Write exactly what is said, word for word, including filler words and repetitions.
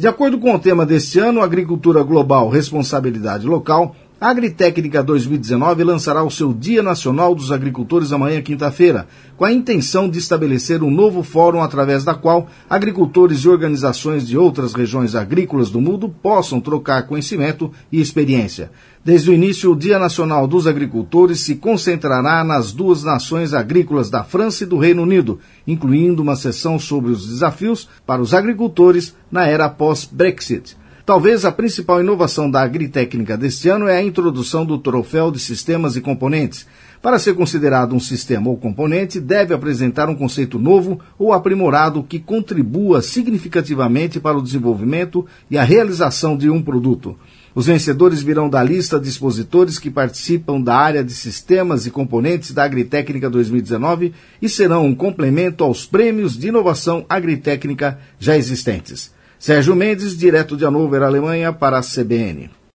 De acordo com o tema deste ano, Agricultura Global, Responsabilidade Local, a Agritécnica dois mil e dezenove lançará o seu Dia Nacional dos Agricultores amanhã, quinta-feira, com a intenção de estabelecer um novo fórum através da qual agricultores e organizações de outras regiões agrícolas do mundo possam trocar conhecimento e experiência. Desde o início, o Dia Nacional dos Agricultores se concentrará nas duas nações agrícolas da França e do Reino Unido, incluindo uma sessão sobre os desafios para os agricultores na era pós-Brexit. Talvez a principal inovação da Agritécnica deste ano é a introdução do troféu de sistemas e componentes. Para ser considerado um sistema ou componente, deve apresentar um conceito novo ou aprimorado que contribua significativamente para o desenvolvimento e a realização de um produto. Os vencedores virão da lista de expositores que participam da área de sistemas e componentes da Agritécnica dois mil e dezenove e serão um complemento aos prêmios de inovação agritécnica já existentes. Sérgio Mendes, direto de Hannover, Alemanha, para a C B N.